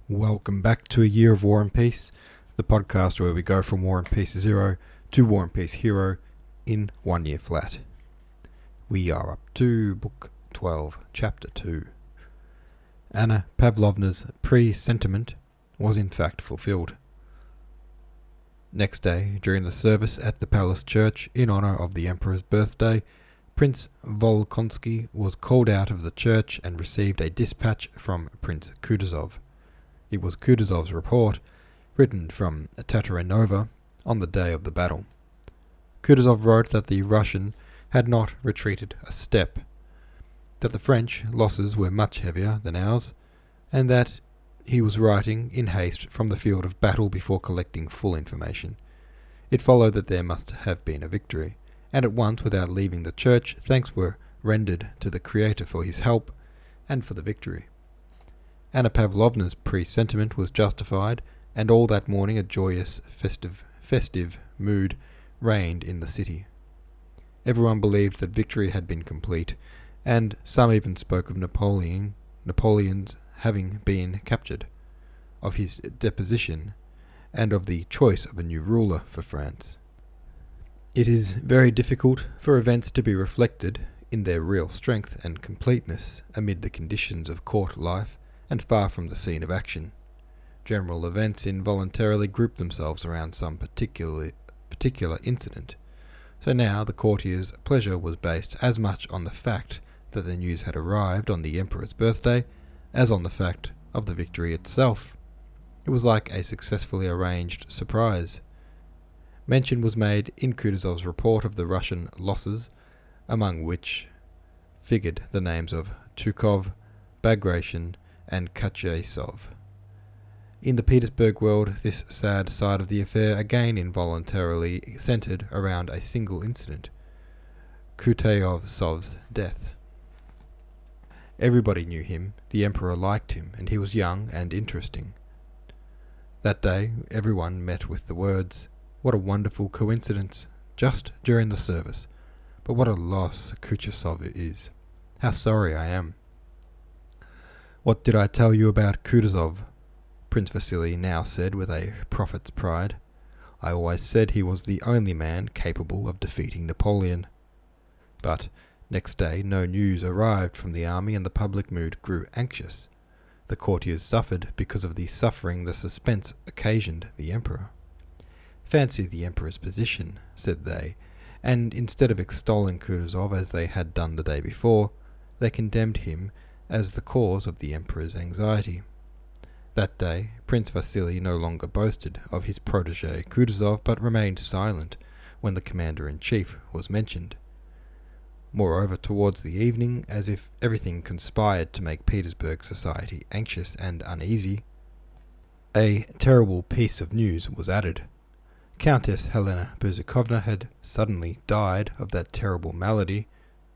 Welcome back to A Year of War and Peace, the podcast where we go from War and Peace Zero to War and Peace Hero in 1 year flat. We are up to Book 12, Chapter 2. Anna Pavlovna's presentiment was in fact fulfilled. Next day, during the service at the palace church in honor of the Emperor's birthday, Prince Volkonsky was called out of the church and received a dispatch from Prince Kutuzov. It was Kutuzov's report, written from Tatarinova on the day of the battle. Kutuzov wrote that the Russian had not retreated a step, that the French losses were much heavier than ours, and that he was writing in haste from the field of battle before collecting full information. It followed that there must have been a victory, and at once, without leaving the church, thanks were rendered to the Creator for his help and for the victory. Anna Pavlovna's presentiment was justified, and all that morning a joyous, festive mood reigned in the city. Everyone believed that victory had been complete, and some even spoke of Napoleon's having been captured, of his deposition, and of the choice of a new ruler for France. It is very difficult for events to be reflected in their real strength and completeness amid the conditions of court life and far from the scene of action. General events involuntarily group themselves around some particular incident. So now the courtiers' pleasure was based as much on the fact that the news had arrived on the Emperor's birthday as on the fact of the victory itself. It was like a successfully arranged surprise. Mention was made in Kutuzov's report of the Russian losses, among which figured the names of Zhukov, Bagration, and Kachaisov. In the Petersburg world, this sad side of the affair again involuntarily centered around a single incident, Kutayovsov's death. Everybody knew him, the Emperor liked him, and he was young and interesting. That day, everyone met with the words, "What a wonderful coincidence, just during the service. But what a loss Kutuzov is. How sorry I am." "What did I tell you about Kutuzov?" Prince Vasily now said with a prophet's pride. "I always said he was the only man capable of defeating Napoleon." But next day no news arrived from the army, and the public mood grew anxious. The courtiers suffered because of the suffering the suspense occasioned the Emperor. "Fancy the Emperor's position," said they, and instead of extolling Kutuzov as they had done the day before, they condemned him as the cause of the Emperor's anxiety. That day, Prince Vasily no longer boasted of his protégé Kutuzov, but remained silent when the commander-in-chief was mentioned. Moreover, towards the evening, as if everything conspired to make Petersburg society anxious and uneasy, a terrible piece of news was added. Countess Helena Bezukovna had suddenly died of that terrible malady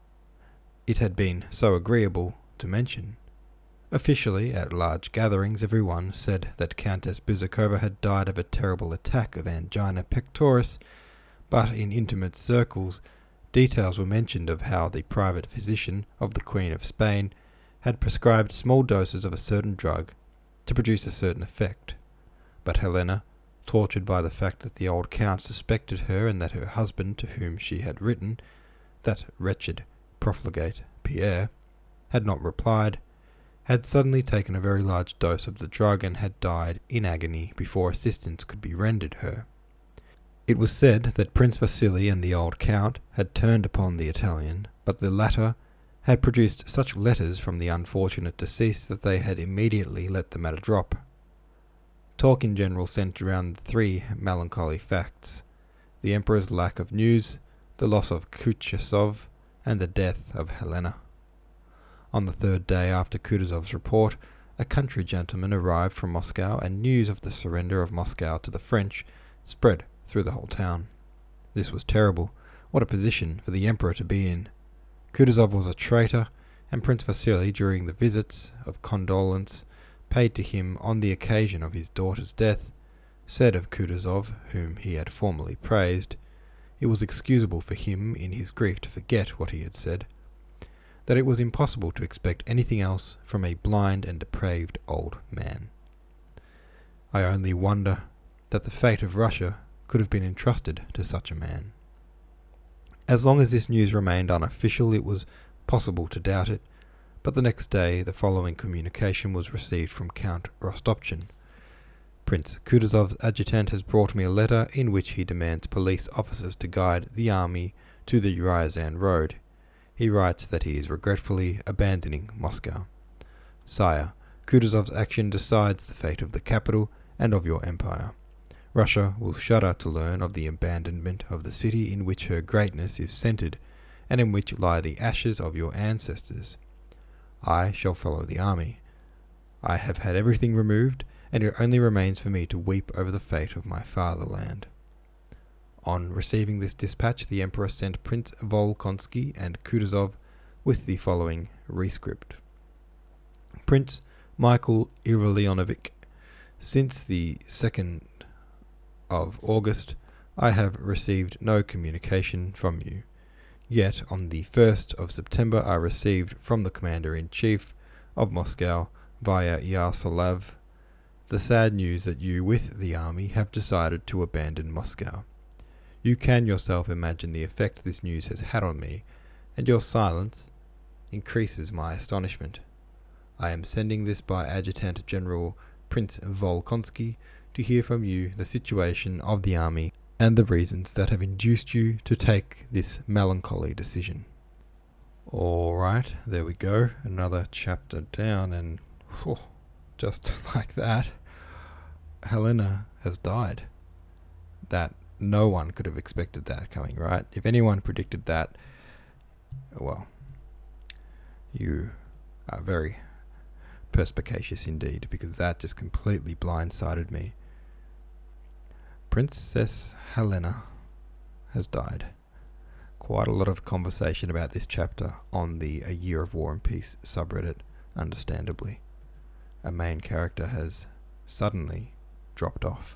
it had been so agreeable to mention. Officially, at large gatherings, everyone said that Countess Bezukova had died of a terrible attack of angina pectoris, but in intimate circles, details were mentioned of how the private physician of the Queen of Spain had prescribed small doses of a certain drug to produce a certain effect. But Helena, tortured by the fact that the old count suspected her and that her husband, to whom she had written, that wretched profligate Pierre, had not replied, had suddenly taken a very large dose of the drug and had died in agony before assistance could be rendered her. It was said that Prince Vasily and the old count had turned upon the Italian, but the latter had produced such letters from the unfortunate deceased that they had immediately let the matter drop. Talk in general centered around three melancholy facts: the Emperor's lack of news, the loss of Kutuzov, and the death of Helena. On the third day after Kutuzov's report, a country gentleman arrived from Moscow, and news of the surrender of Moscow to the French spread through the whole town. This was terrible. What a position for the Emperor to be in. Kutuzov was a traitor, and Prince Vasily, during the visits of condolence paid to him on the occasion of his daughter's death, said of Kutuzov, whom he had formerly praised, it was excusable for him in his grief to forget what he had said, that it was impossible to expect anything else from a blind and depraved old man. I only wonder that the fate of Russia could have been entrusted to such a man. As long as this news remained unofficial, it was possible to doubt it, but the next day the following communication was received from Count Rostopchin. Prince Kutuzov's adjutant has brought me a letter in which he demands police officers to guide the army to the Ryazan road. He writes that he is regretfully abandoning Moscow. Sire, Kutuzov's action decides the fate of the capital and of your empire. Russia will shudder to learn of the abandonment of the city in which her greatness is centered and in which lie the ashes of your ancestors. I shall follow the army. I have had everything removed, and it only remains for me to weep over the fate of my fatherland. On receiving this dispatch, the Emperor sent Prince Volkonsky and Kutuzov with the following rescript. Prince Michael Irilionovich, since the 2nd of August, I have received no communication from you. Yet on the 1st of September I received from the Commander-in-Chief of Moscow via Yaroslav the sad news that you with the army have decided to abandon Moscow. You can yourself imagine the effect this news has had on me, and your silence increases my astonishment. I am sending this by Adjutant General Prince Volkonsky to hear from you the situation of the army and the reasons that have induced you to take this melancholy decision. Alright, there we go. Another chapter down, and just like that, Helena has died. That no one could have expected that coming, right? If anyone predicted that, well, you are very perspicacious indeed, because that just completely blindsided me. Princess Helena has died. Quite a lot of conversation about this chapter on the A Year of War and Peace subreddit, understandably. A main character has suddenly dropped off.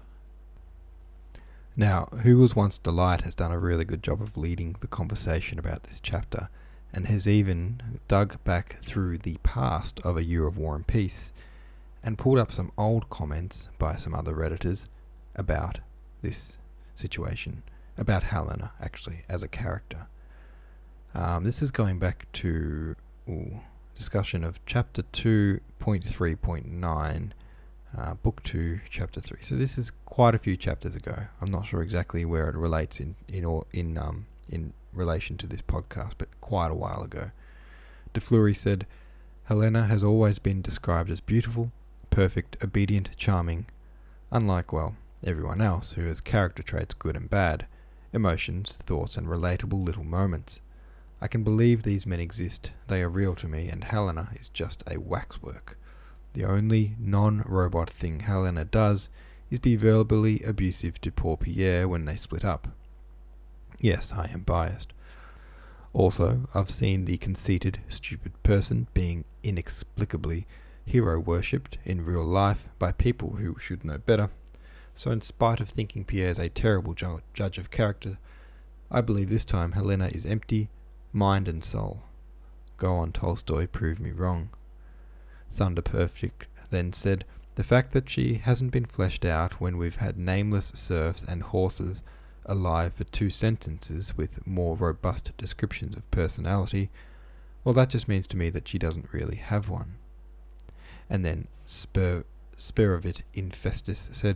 Now, Who Was Once Delight has done a really good job of leading the conversation about this chapter, and has even dug back through the past of A Year of War and Peace, and pulled up some old comments by some other Redditors about this situation, about Helena, actually, as a character. This is going back to discussion of Chapter 2.3.9, Book 2, Chapter 3. So this is quite a few chapters ago. I'm not sure exactly where it relates in relation to this podcast, but quite a while ago. De Fleury said, Helena has always been described as beautiful, perfect, obedient, charming, unlike, well, everyone else who has character traits good and bad, emotions, thoughts, and relatable little moments. I can believe these men exist, they are real to me, and Helena is just a waxwork. The only non-robot thing Helena does is be verbally abusive to poor Pierre when they split up. Yes, I am biased. Also, I've seen the conceited, stupid person being inexplicably hero-worshipped in real life by people who should know better. So in spite of thinking Pierre is a terrible judge of character, I believe this time Helena is empty, mind and soul. Go on, Tolstoy, prove me wrong. Thunder Perfect then said, the fact that she hasn't been fleshed out when we've had nameless serfs and horses alive for 2 sentences with more robust descriptions of personality, well, that just means to me that she doesn't really have one. And then Sperovit Infestus said,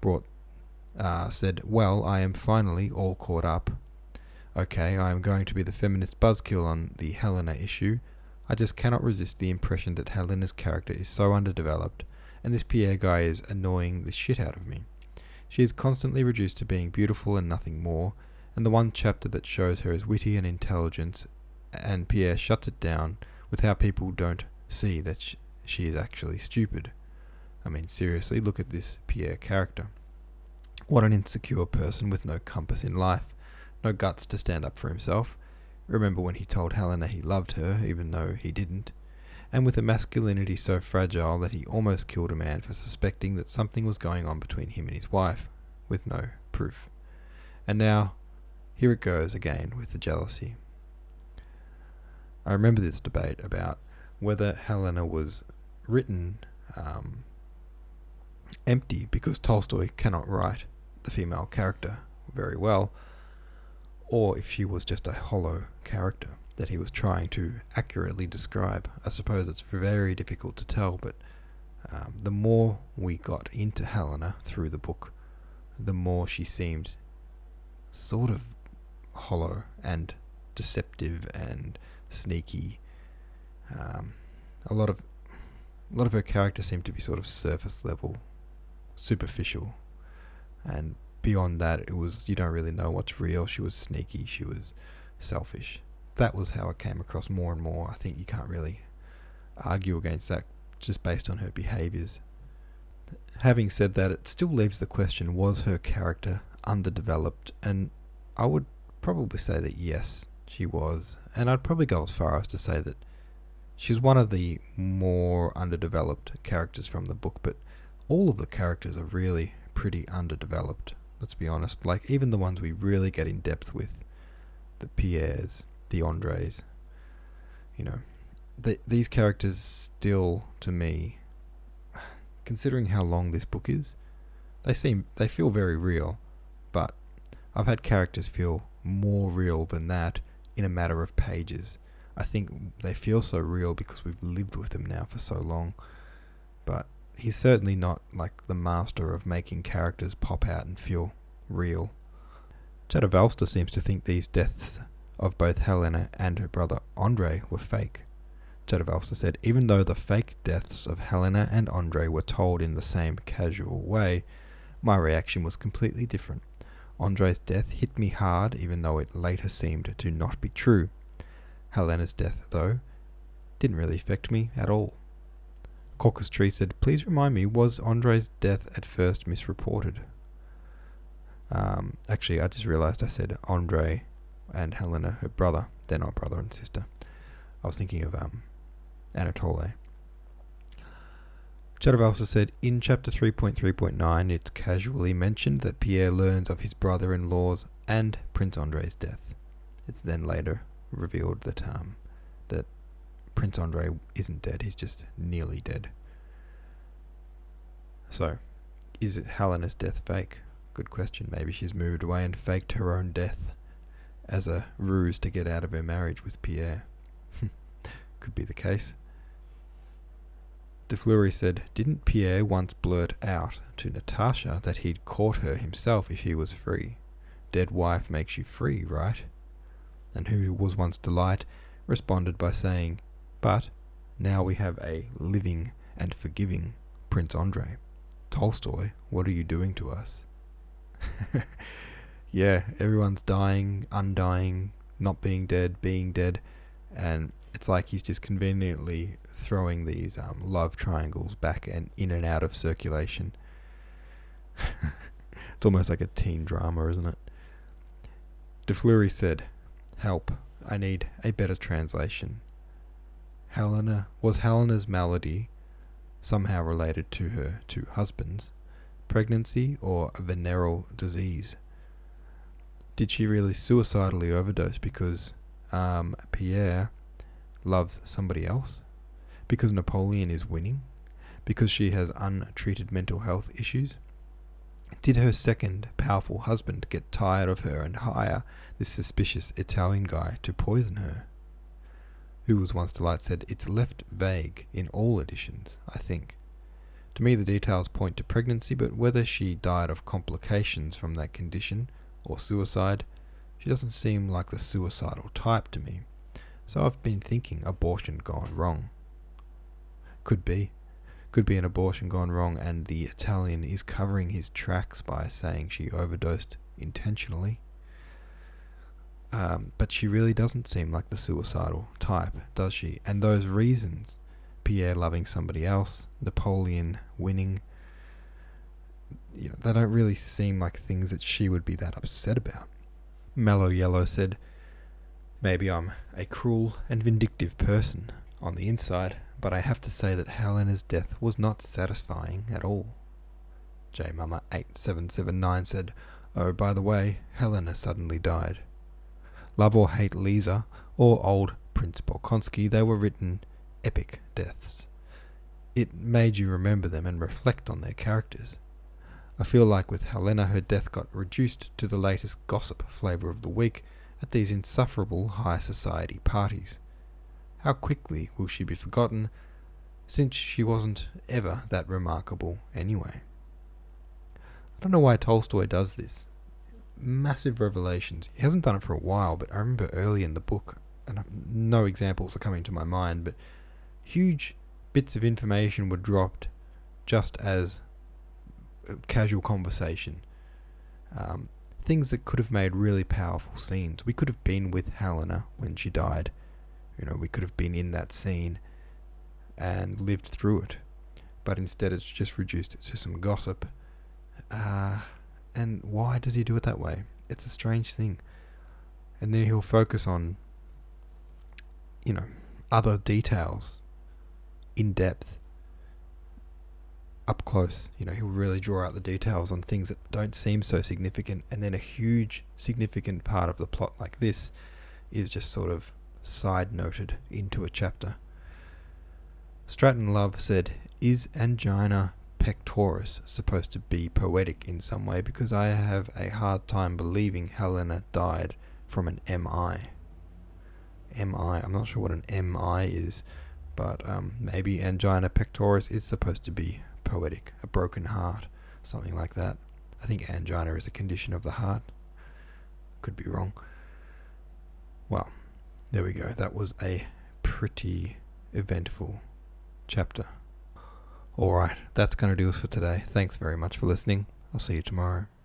well, I am finally all caught up. Okay, I am going to be the feminist buzzkill on the Helena issue. I just cannot resist the impression that Helena's character is so underdeveloped, and this Pierre guy is annoying the shit out of me. She is constantly reduced to being beautiful and nothing more, and the one chapter that shows her as witty and intelligent, and Pierre shuts it down with how people don't see that she is actually stupid. I mean, seriously, look at this Pierre character. What an insecure person with no compass in life, no guts to stand up for himself. Remember when he told Helena he loved her, even though he didn't, and with a masculinity so fragile that he almost killed a man for suspecting that something was going on between him and his wife, with no proof. And now, here it goes again with the jealousy. I remember this debate about whether Helena was written empty because Tolstoy cannot write the female character very well, or if she was just a hollow character that he was trying to accurately describe. I suppose it's very difficult to tell, but the more we got into Helena through the book, the more she seemed sort of hollow and deceptive and sneaky. A lot of her character seemed to be sort of surface level, superficial, and beyond that, it was, you don't really know what's real. She was sneaky, she was selfish. That was how it came across more and more. I think you can't really argue against that just based on her behaviours. Having said that, it still leaves the question, was her character underdeveloped? And I would probably say that yes, she was. And I'd probably go as far as to say that she's one of the more underdeveloped characters from the book, but all of the characters are really pretty underdeveloped. Let's be honest. Like, even the ones we really get in depth with, the Pierres, the Andres, these characters still, to me, considering how long this book is, they feel very real, but I've had characters feel more real than that in a matter of pages. I think they feel so real because we've lived with them now for so long, but he's certainly not like the master of making characters pop out and feel real. Chadavalster seems to think these deaths of both Helena and her brother Andre were fake. Chadavalster said, even though the fake deaths of Helena and Andre were told in the same casual way, my reaction was completely different. Andre's death hit me hard, even though it later seemed to not be true. Helena's death, though, didn't really affect me at all. Caucus Tree said, please remind me, was Andre's death at first misreported? Actually, I just realised I said Andre and Helena, her brother. They're not brother and sister. I was thinking of Anatole. Chadavalster said, in chapter 3.3.9, it's casually mentioned that Pierre learns of his brother-in-law's and Prince Andre's death. It's then later revealed that that Prince Andre isn't dead, he's just nearly dead. So, is it Helena's death fake? Good question. Maybe she's moved away and faked her own death as a ruse to get out of her marriage with Pierre. Could be the case. De Fleury said, didn't Pierre once blurt out to Natasha that he'd caught her himself if he was free? Dead wife makes you free, right? And who was once Delight responded by saying, but now we have a living and forgiving Prince Andre. Tolstoy, what are you doing to us? Yeah, everyone's dying, undying, not being dead, being dead, and it's like he's just conveniently throwing these love triangles back and in and out of circulation. It's almost like a teen drama, isn't it? De Fleury said, help, I need a better translation. Was Helena's malady somehow related to her two husbands, pregnancy or a venereal disease? Did she really suicidally overdose because Pierre loves somebody else? Because Napoleon is winning? Because she has untreated mental health issues? Did her second powerful husband get tired of her and hire this suspicious Italian guy to poison her? Who was once Delight said, it's left vague in all editions, I think. To me the details point to pregnancy, but whether she died of complications from that condition or suicide, she doesn't seem like the suicidal type to me. So I've been thinking abortion gone wrong. Could be an abortion gone wrong and the Italian is covering his tracks by saying she overdosed intentionally. But she really doesn't seem like the suicidal type, does she? And those reasons, Pierre loving somebody else, Napoleon winning, they don't really seem like things that she would be that upset about. Mellow Yellow said, maybe I'm a cruel and vindictive person on the inside, but I have to say that Helena's death was not satisfying at all. J Mama 8779 said, oh, by the way, Helena suddenly died. Love or hate Lisa or old Prince Bolkonsky, they were written epic deaths. it made you remember them and reflect on their characters. I feel like with Helena, her death got reduced to the latest gossip flavour of the week at these insufferable high society parties. How quickly will she be forgotten, since she wasn't ever that remarkable anyway? I don't know why Tolstoy does this. Massive revelations. He hasn't done it for a while, but I remember early in the book, and no examples are coming to my mind, but huge bits of information were dropped just as casual conversation. Things that could have made really powerful scenes. We could have been with Helena when she died. We could have been in that scene and lived through it. But instead it's just reduced to some gossip. And why does he do it that way? It's a strange thing. And then he'll focus on, other details in depth, up close. He'll really draw out the details on things that don't seem so significant, and then a huge significant part of the plot like this is just sort of side noted into a chapter. Stratton Love said, "Is angina pectoris supposed to be poetic in some way? Because I have a hard time believing Helena died from an MI." MI, I'm not sure what an MI is, but maybe angina pectoris is supposed to be poetic, a broken heart, something like that. I think angina is a condition of the heart. Could be wrong. Well, there we go. That was a pretty eventful chapter. Alright, that's going to do us for today. Thanks very much for listening. I'll see you tomorrow.